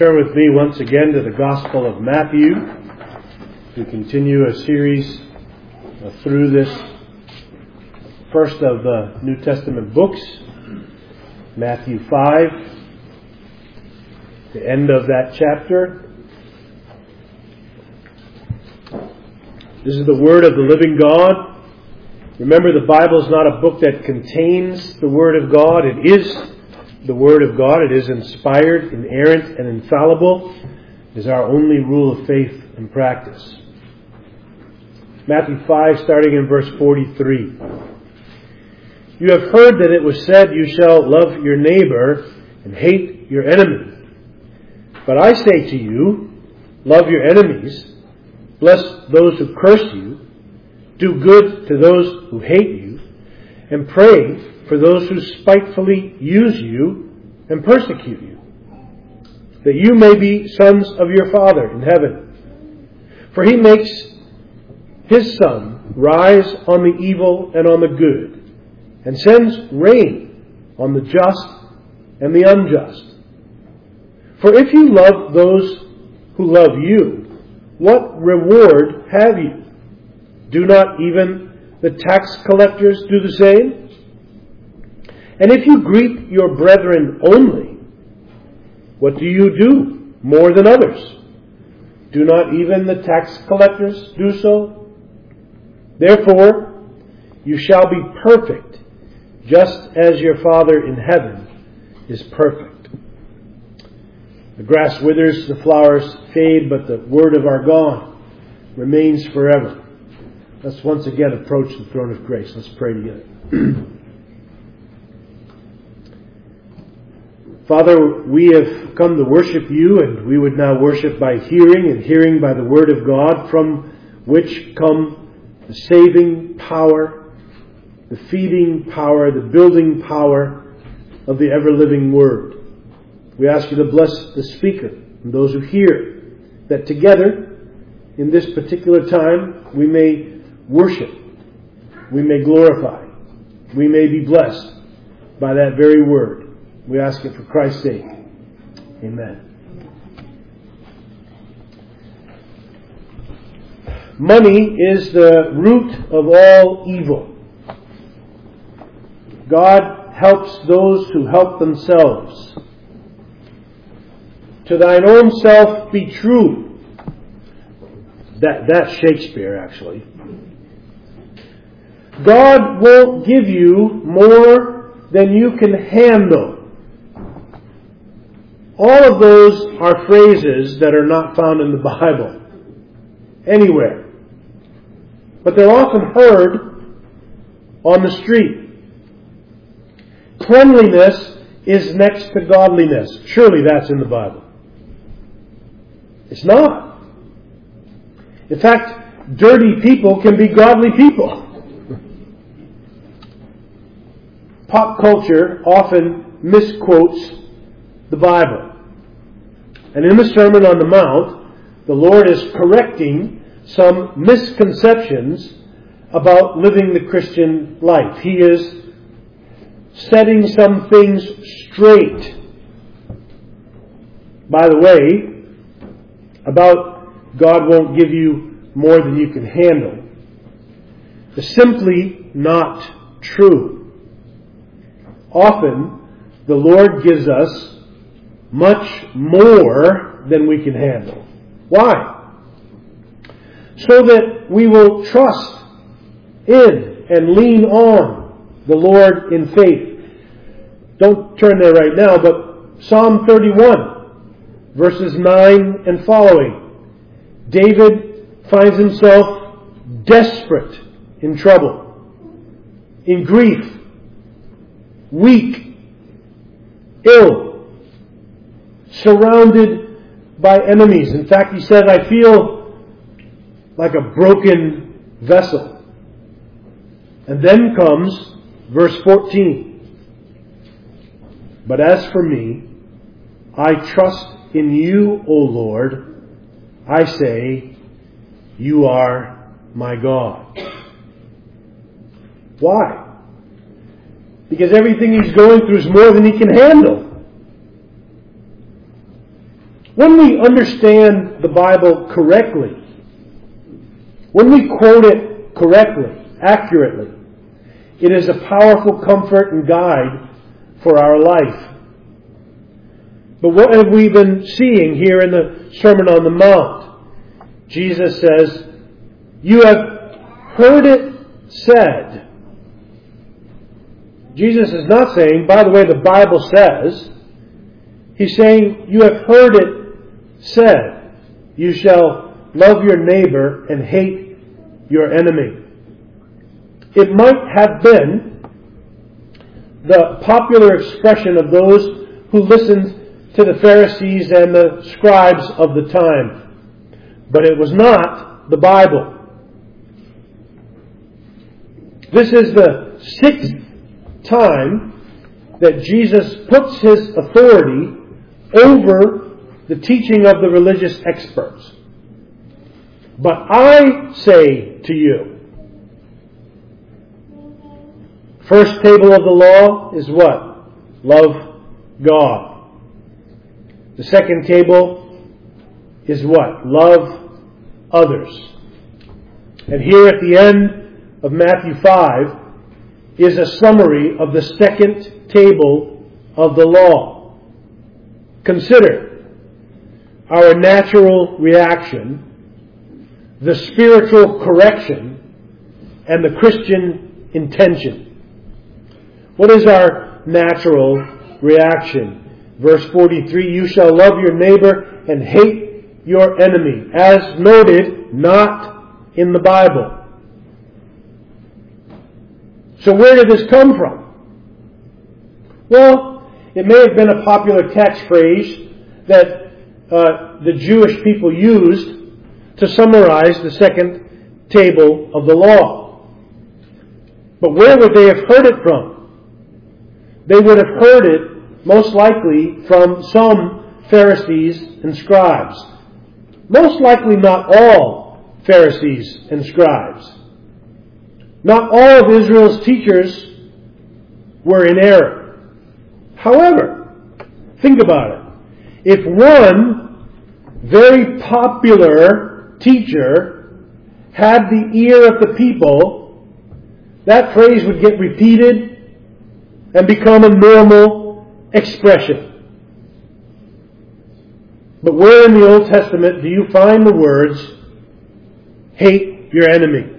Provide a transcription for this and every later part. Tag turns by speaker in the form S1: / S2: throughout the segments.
S1: Turn with me once again to the Gospel of Matthew to continue a series through this first of the New Testament books, Matthew 5, the end of that chapter. This is the Word of the living God. Remember, the Bible is not a book that contains the Word of God. It is the Word of God. It is inspired, inerrant, and infallible. It is our only rule of faith and practice. Matthew 5, starting in verse 43. You have heard that it was said, you shall love your neighbor and hate your enemy. But I say to you, love your enemies, bless those who curse you, do good to those who hate you, and pray for those who spitefully use you and persecute you, that you may be sons of your Father in heaven. For He makes His sun rise on the evil and on the good, and sends rain on the just and the unjust. For if you love those who love you, what reward have you? Do not even the tax collectors do the same? And if you greet your brethren only, what do you do more than others? Do not even the tax collectors do so? Therefore, you shall be perfect, just as your Father in heaven is perfect. The grass withers, the flowers fade, but the word of our God remains forever. Let's once again approach the throne of grace. Let's pray together. Father, we have come to worship you, and we would now worship by hearing, and hearing by the Word of God, from which come the saving power, the feeding power, the building power of the ever-living Word. We ask you to bless the speaker and those who hear, that together, in this particular time, we may worship, we may glorify, we may be blessed by that very Word. We ask it for Christ's sake. Amen. Money is the root of all evil. God helps those who help themselves. To thine own self be true. That's Shakespeare, actually. God won't give you more than you can handle. All of those are phrases that are not found in the Bible anywhere. But they're often heard on the street. Cleanliness is next to godliness. Surely that's in the Bible. It's not. In fact, dirty people can be godly people. Pop culture often misquotes the Bible. And in the Sermon on the Mount, the Lord is correcting some misconceptions about living the Christian life. He is setting some things straight. By the way, about God won't give you more than you can handle, is simply not true. Often, the Lord gives us much more than we can handle. Why? So that we will trust in and lean on the Lord in faith. Don't turn there right now, but Psalm 31, verses 9 and following. David finds himself desperate in trouble, in grief, weak, ill, surrounded by enemies. In fact, he said, I feel like a broken vessel. And then comes verse 14. But as for me, I trust in you, O Lord. I say, you are my God. Why? Because everything he's going through is more than he can handle. When we understand the Bible correctly, when we quote it correctly, accurately, it is a powerful comfort and guide for our life. But what have we been seeing here in the Sermon on the Mount? Jesus says, "You have heard it said." Jesus is not saying, by the way, the Bible says. He's saying, you have heard it said, you shall love your neighbor and hate your enemy. It might have been the popular expression of those who listened to the Pharisees and the scribes of the time. But it was not the Bible. This is the 6th time that Jesus puts His authority over the teaching of the religious experts. But I say to you, first table of the law is what? Love God. The second table is what? Love others. And here at the end of Matthew 5 is a summary of the second table of the law. Consider our natural reaction, the spiritual correction, and the Christian intention. What is our natural reaction? Verse 43, you shall love your neighbor and hate your enemy. As noted, not in the Bible. So where did this come from? Well, it may have been a popular catchphrase that the Jewish people used to summarize the second table of the law. But where would they have heard it from? They would have heard it most likely from some Pharisees and scribes. Most likely not all Pharisees and scribes. Not all of Israel's teachers were in error. However, think about it. If one very popular teacher had the ear of the people, that phrase would get repeated and become a normal expression. But where in the Old Testament do you find the words, hate your enemy?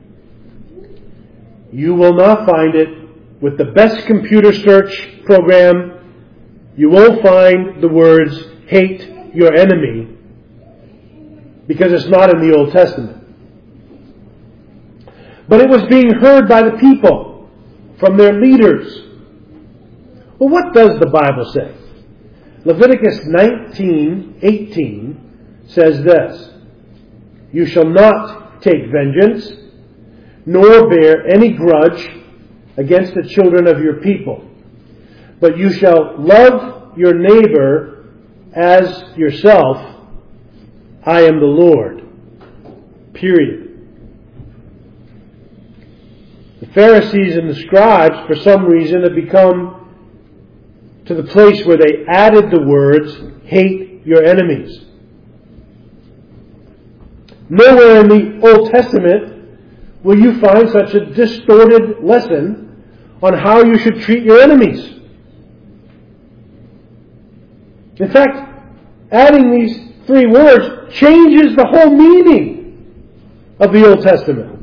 S1: You will not find it with the best computer search program. You won't find the words, hate your enemy, because it's not in the Old Testament. But it was being heard by the people, from their leaders. Well, what does the Bible say? Leviticus 19:18 says this, you shall not take vengeance, nor bear any grudge against the children of your people, but you shall love your neighbor as yourself. I am the Lord. Period. The Pharisees and the scribes, for some reason, have become to the place where they added the words, hate your enemies. Nowhere in the Old Testament will you find such a distorted lesson on how you should treat your enemies. In fact, adding these 3 words changes the whole meaning of the Old Testament.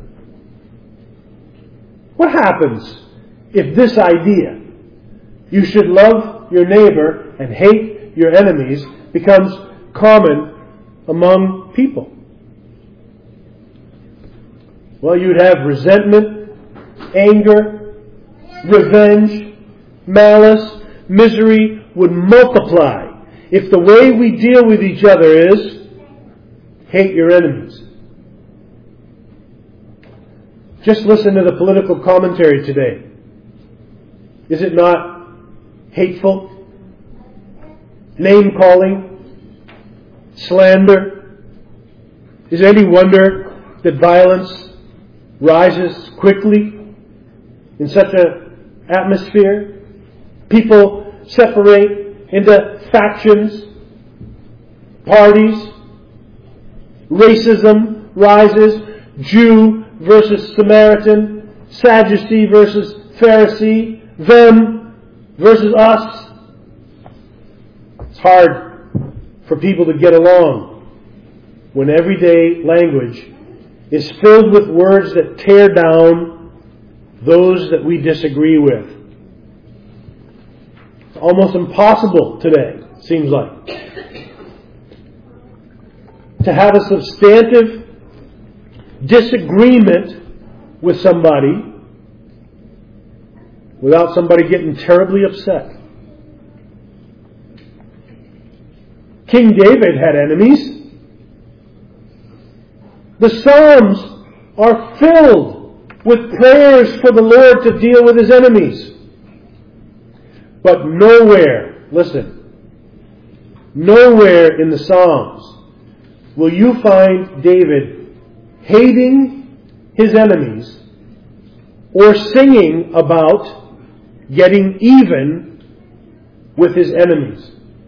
S1: What happens if this idea, you should love your neighbor and hate your enemies, becomes common among people? Well, you'd have resentment, anger, revenge, malice, misery would multiply if the way we deal with each other is hate your enemies. Just listen to the political commentary today. Is it not hateful? Name-calling? Slander? Is it any wonder that violence rises quickly in such an atmosphere? People separate into factions. parties. Racism rises. Jew versus Samaritan. Sadducee versus Pharisee. Them versus us. It's hard for people to get along when everyday language is filled with words that tear down those that we disagree with. It's almost impossible today, it seems like, to have a substantive disagreement with somebody without somebody getting terribly upset. King David had enemies. The Psalms are filled with prayers for the Lord to deal with His enemies. But nowhere, listen, nowhere in the Psalms will you find David hating his enemies or singing about getting even with his enemies.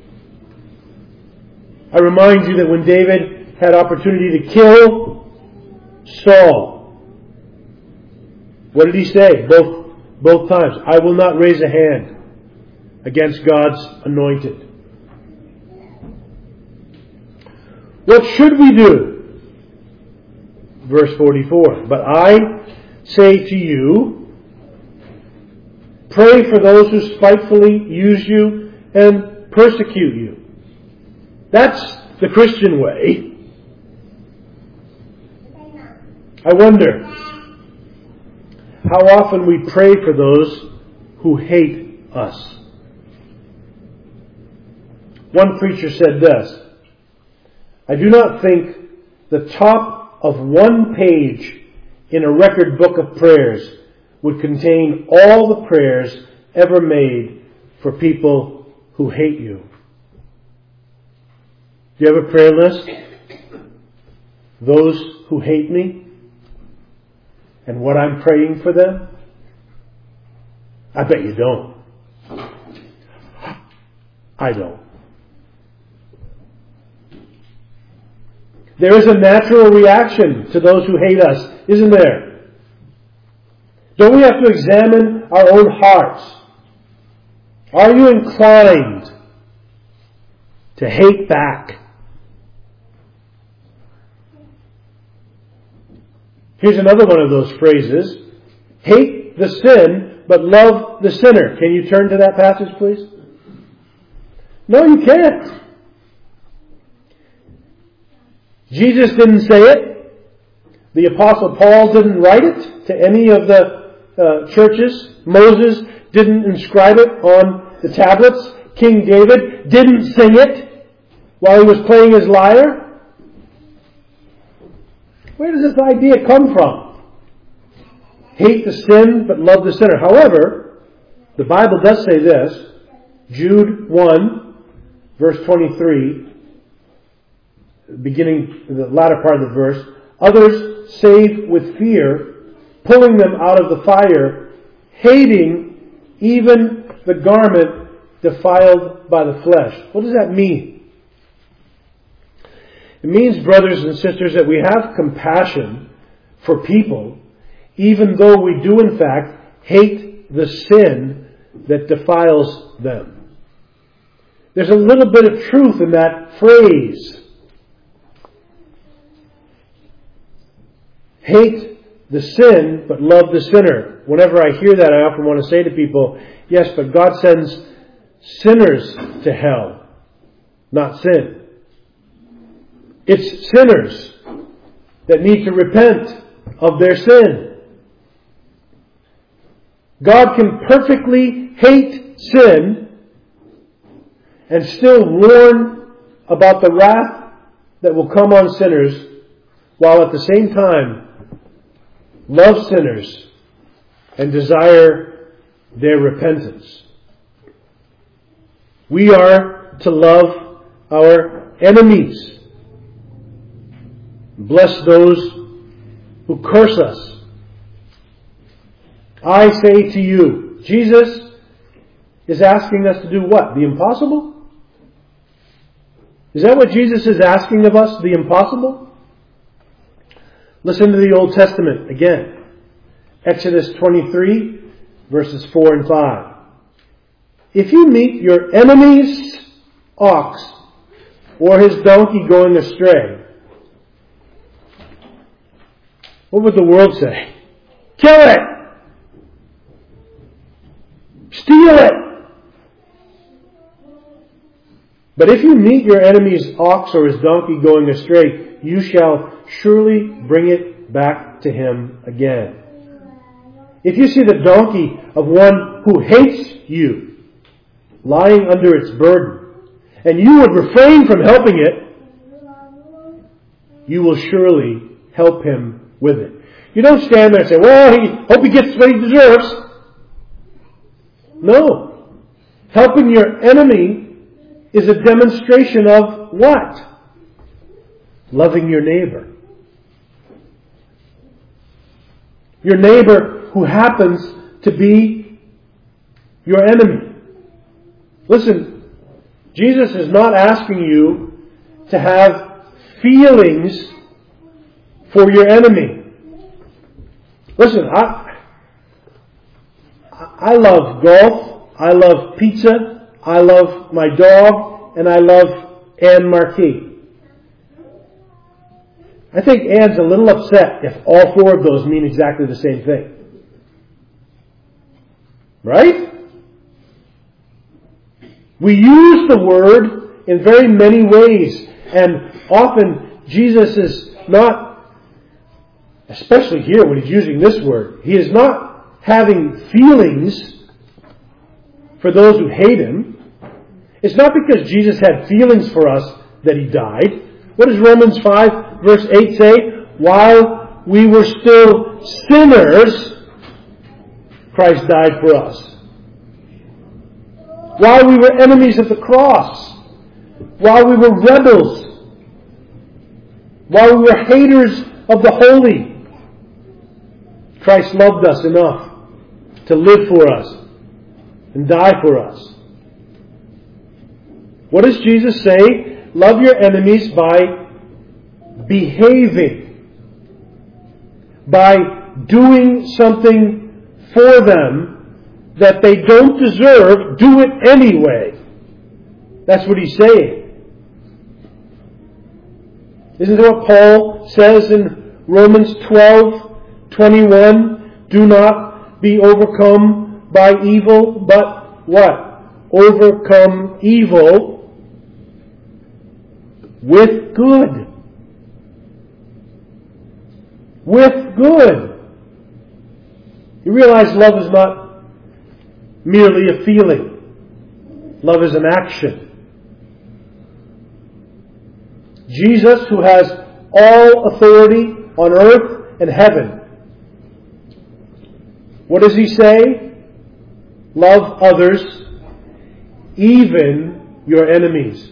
S1: I remind you that when David had opportunity to kill Saul, what did he say? Both times. I will not raise a hand against God's anointed. What should we do? Verse 44. But I say to you, pray for those who spitefully use you and persecute you. That's the Christian way. I wonder how often we pray for those who hate us. One preacher said this: I do not think the top of one page in a record book of prayers would contain all the prayers ever made for people who hate you. Do you have a prayer list? Those who hate me? And what I'm praying for them? I bet you don't. I don't. There is a natural reaction to those who hate us, isn't there? Don't we have to examine our own hearts? Are you inclined to hate back? Here's another one of those phrases. Hate the sin, but love the sinner. Can you turn to that passage, please? No, you can't. Jesus didn't say it. The Apostle Paul didn't write it to any of the churches. Moses didn't inscribe it on the tablets. King David didn't sing it while he was playing his lyre. Where does this idea come from? Hate the sin, but love the sinner. However, the Bible does say this. Jude 1, verse 23, beginning the latter part of the verse. Others save with fear, pulling them out of the fire, hating even the garment defiled by the flesh. What does that mean? It means, brothers and sisters, that we have compassion for people, even though we do in fact hate the sin that defiles them. There's a little bit of truth in that phrase. Hate the sin, but love the sinner. Whenever I hear that, I often want to say to people, yes, but God sends sinners to hell, not sin. It's sinners that need to repent of their sin. God can perfectly hate sin and still warn about the wrath that will come on sinners, while at the same time love sinners and desire their repentance. We are to love our enemies. Bless those who curse us. I say to you, Jesus is asking us to do what? The impossible? Is that what Jesus is asking of us? The impossible? Listen to the Old Testament again. Exodus 23, verses 4 and 5. If you meet your enemy's ox or his donkey going astray, what would the world say? Kill it! Steal it! But if you meet your enemy's ox or his donkey going astray, you shall surely bring it back to him again. If you see the donkey of one who hates you lying under its burden, and you would refrain from helping it, you will surely help him with it. You don't stand there and say, well, hope he gets what he deserves. No. Helping your enemy is a demonstration of what? Loving your neighbor. Your neighbor who happens to be your enemy. Listen, Jesus is not asking you to have feelings for your enemy. Listen, I love golf, I love pizza, I love my dog, and I love Anne Marquis. I think Anne's a little upset if all four of those mean exactly the same thing. Right? We use the word in very many ways, and often Jesus is not, especially here when he's using this word, he is not having feelings for those who hate him. It's not because Jesus had feelings for us that he died. What does Romans 5 verse 8 say? While we were still sinners, Christ died for us. While we were enemies of the cross, while we were rebels, while we were haters of the holy, Christ loved us enough to live for us and die for us. What does Jesus say? Love your enemies by behaving, by doing something for them that they don't deserve. Do it anyway. That's what he's saying. Isn't that what Paul says in Romans 12:21? Do not be overcome by evil, but what? Overcome evil with good. With good. You realize love is not merely a feeling. Love is an action. Jesus, who has all authority on earth and heaven, what does he say? Love others, even your enemies.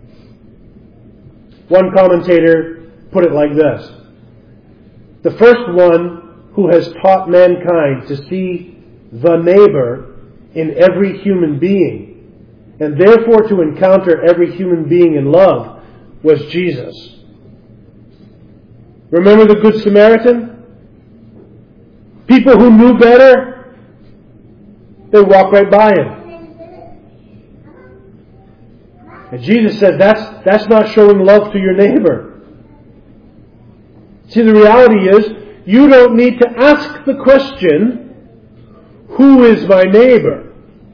S1: One commentator put it like this: the first one who has taught mankind to see the neighbor in every human being, and therefore to encounter every human being in love, was Jesus. Remember the Good Samaritan? People who knew better, they walked right by him. And Jesus said, that's not showing love to your neighbor. See, the reality is, you don't need to ask the question, who is my neighbor?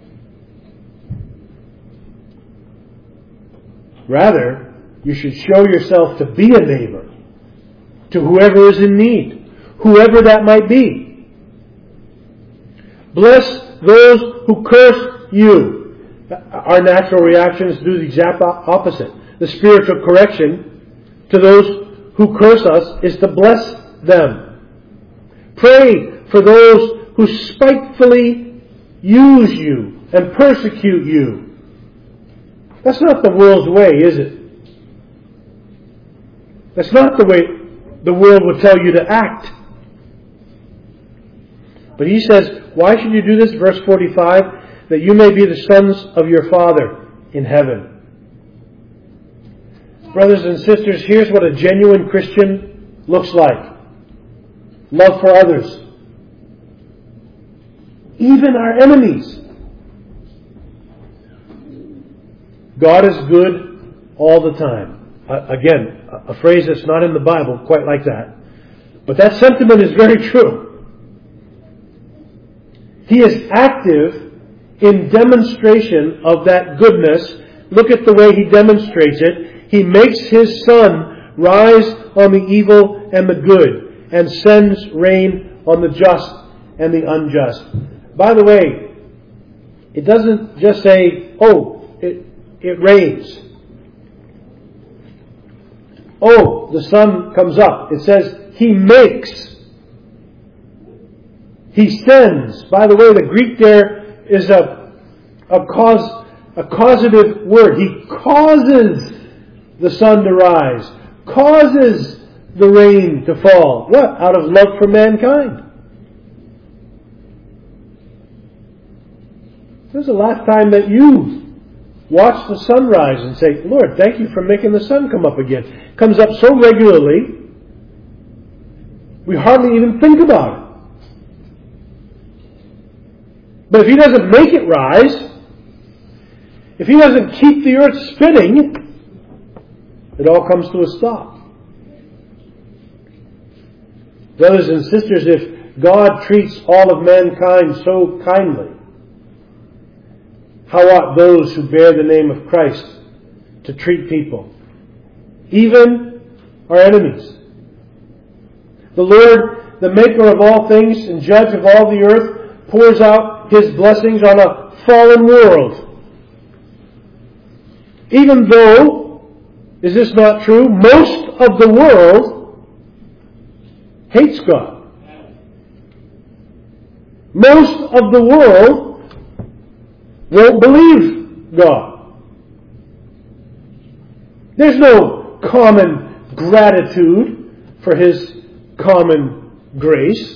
S1: Rather, you should show yourself to be a neighbor to whoever is in need, whoever that might be. Bless those who curse you. Our natural reaction is to do the exact opposite. The spiritual correction to those who curse us is to bless them. Pray for those who spitefully use you and persecute you. That's not the world's way, is it? That's not the way the world would tell you to act. But he says, why should you do this? Verse 45, that you may be the sons of your Father in heaven. Brothers and sisters, here's what a genuine Christian looks like. Love for others. Even our enemies. God is good all the time. Again, a phrase that's not in the Bible quite like that. But that sentiment is very true. He is active in demonstration of that goodness. Look at the way He demonstrates it. He makes His sun rise on the evil and the good, and sends rain on the just and the unjust. By the way, it doesn't just say, oh, it rains. Oh, the sun comes up. It says He makes. He sends. By the way, the Greek there is a causative word. He causes the sun to rise. Causes the rain to fall. What? Out of love for mankind. When's the last time that you watched the sunrise and say, Lord, thank you for making the sun come up again? It comes up so regularly, we hardly even think about it. But if He doesn't make it rise, if He doesn't keep the earth spinning, it all comes to a stop. Brothers and sisters, if God treats all of mankind so kindly, how ought those who bear the name of Christ to treat people? Even our enemies. The Lord, the maker of all things and judge of all the earth, pours out His blessings on a fallen world. Even though, is this not true? Most of the world hates God. Most of the world won't believe God. There's no common gratitude for His common grace.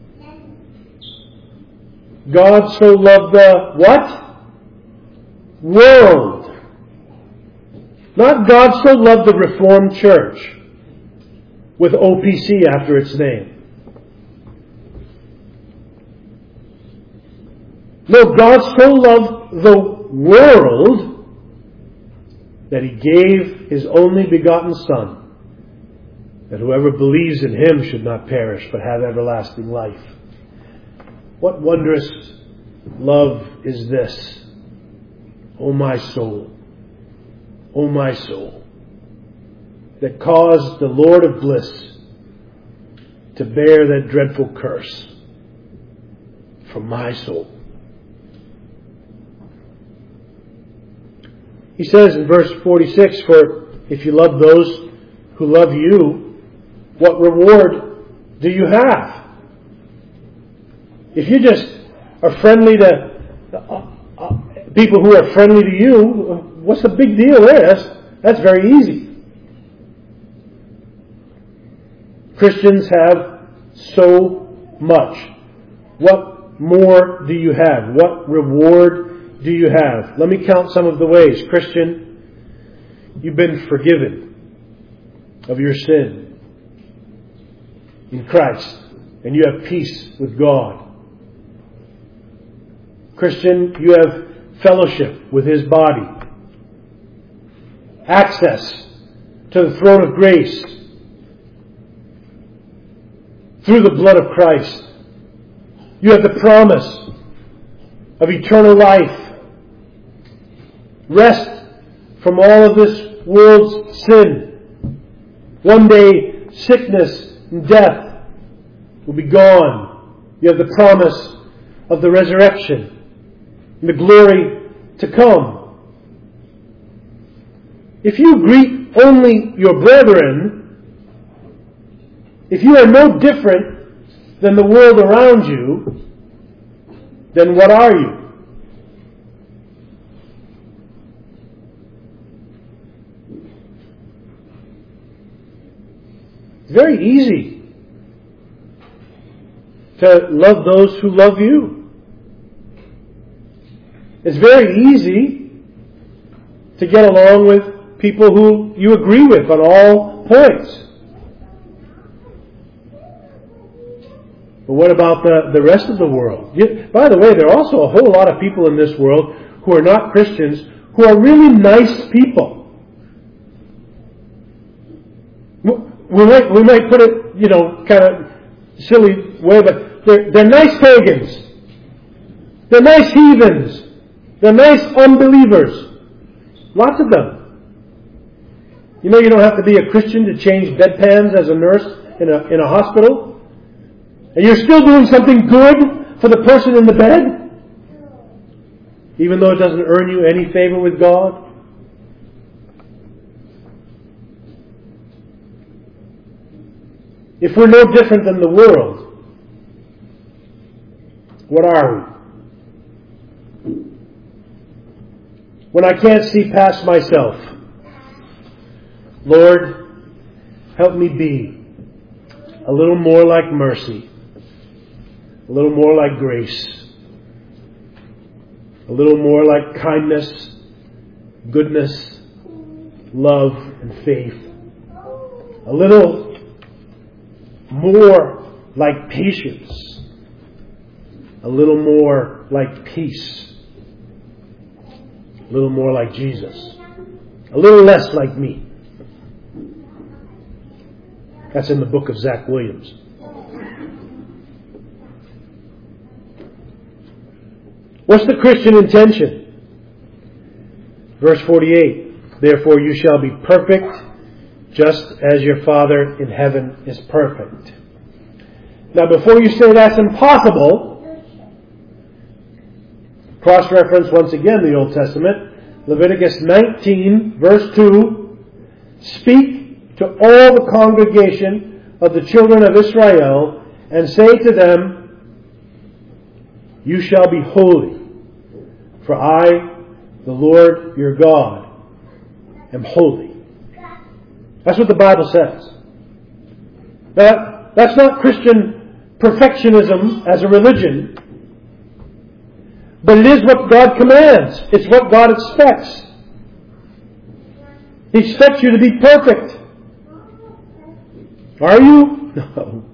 S1: God so loved the what? World. Not God so loved the Reformed Church with OPC after its name. No, God so loved the world that He gave His only begotten Son, that whoever believes in Him should not perish but have everlasting life. What wondrous love is this? O my soul, that caused the Lord of bliss to bear that dreadful curse for my soul. He says in verse 46, for if you love those who love you, what reward do you have? If you just are friendly to people who are friendly to you, what's the big deal there? That's very easy. Christians have so much. What more do you have? What reward do you have? Let me count some of the ways. Christian, you've been forgiven of your sin in Christ, and you have peace with God. Christian, you have fellowship with His body, access to the throne of grace through the blood of Christ. You have the promise of eternal life, rest from all of this world's sin. One day, sickness and death will be gone. You have the promise of the resurrection and the glory to come. If you greet only your brethren, if you are no different than the world around you, then what are you? It's very easy to love those who love you. It's very easy to get along with people who you agree with on all points. But what about the rest of the world? By the way, there are also a whole lot of people in this world who are not Christians who are really nice people. We might put it, kind of silly way, but they're nice pagans. They're nice heathens. They're nice unbelievers. Lots of them. You know you don't have to be a Christian to change bedpans as a nurse in a hospital. And you're still doing something good for the person in the bed, even though it doesn't earn you any favor with God. If we're no different than the world, what are we? When I can't see past myself, Lord, help me be a little more like mercy, a little more like grace, a little more like kindness, goodness, love, and faith, a little more like patience, a little more like peace, a little more like Jesus, a little less like me. That's in the book of Zach Williams. What's the Christian intention? Verse 48, therefore you shall be perfect, just as your Father in heaven is perfect. Now before you say that's impossible, cross-reference once again the Old Testament, Leviticus 19, verse 2, speak to all the congregation of the children of Israel and say to them, you shall be holy, for I, the Lord your God, am holy. That's what the Bible says. That's not Christian perfectionism as a religion, but it is what God commands. It's what God expects. He expects you to be perfect. Are you? No.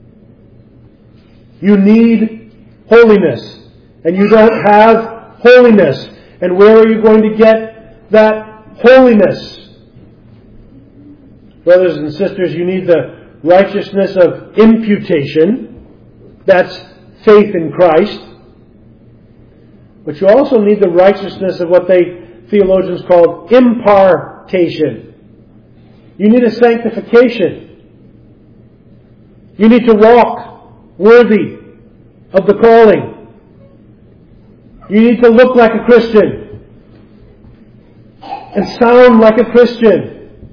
S1: You need holiness, and you don't have holiness. And where are you going to get that holiness? Brothers and sisters, you need the righteousness of imputation. That's faith in Christ. But you also need the righteousness of what theologians call impartation. You need a sanctification. You need to walk worthy of the calling. You need to look like a Christian and sound like a Christian.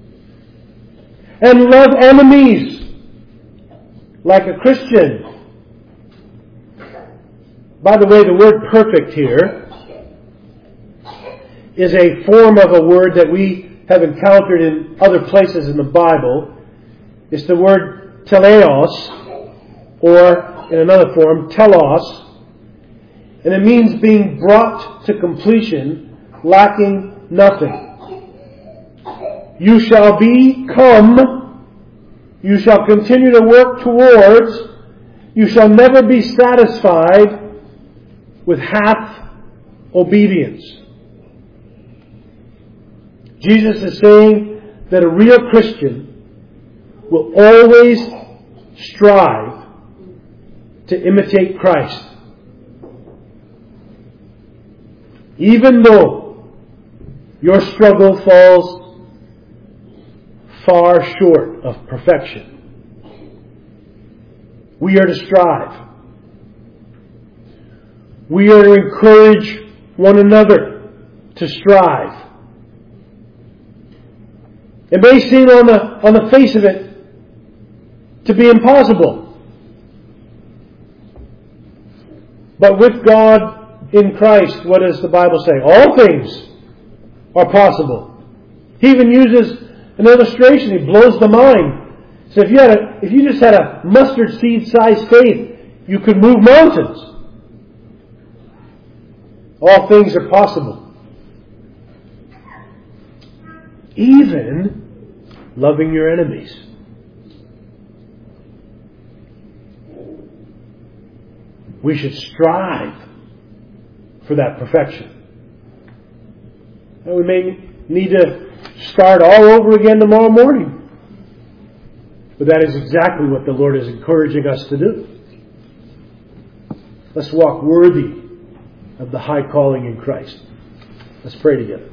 S1: And love enemies like a Christian. By the way, the word perfect here is a form of a word that we have encountered in other places in the Bible. It's the word teleos, or in another form, telos. And it means being brought to completion, lacking nothing. You shall become, you shall continue to work towards, you shall never be satisfied with half obedience. Jesus is saying that a real Christian will always strive to imitate Christ. Even though your struggle falls far short of perfection. We are to strive. We are to encourage one another to strive. It may seem on the face of it to be impossible. But with God in Christ, what does the Bible say? All things are possible. He even uses an illustration. He blows the mind. So if you just had a mustard seed sized faith, you could move mountains. All things are possible. even loving your enemies. We should strive for that perfection. And we may need to start all over again tomorrow morning. But that is exactly what the Lord is encouraging us to do. Let's walk worthy of the high calling in Christ. Let's pray together.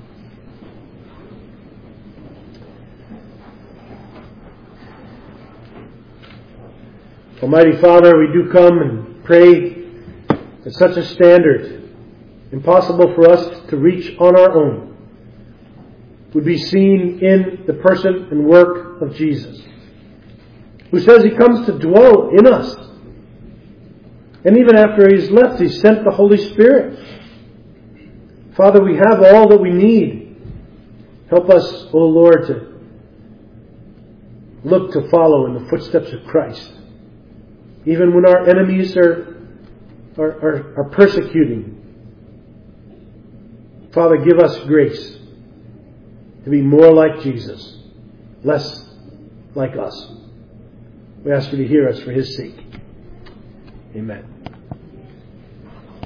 S1: Almighty Father, we do come and pray at such a standard, impossible for us to reach on our own, would be seen in the person and work of Jesus, who says He comes to dwell in us. And even after He's left, He sent the Holy Spirit. Father, we have all that we need. Help us, O Lord, to look to follow in the footsteps of Christ. Even when our enemies are persecuting. Father, give us grace to be more like Jesus, less like us. We ask You to hear us for His sake. Amen.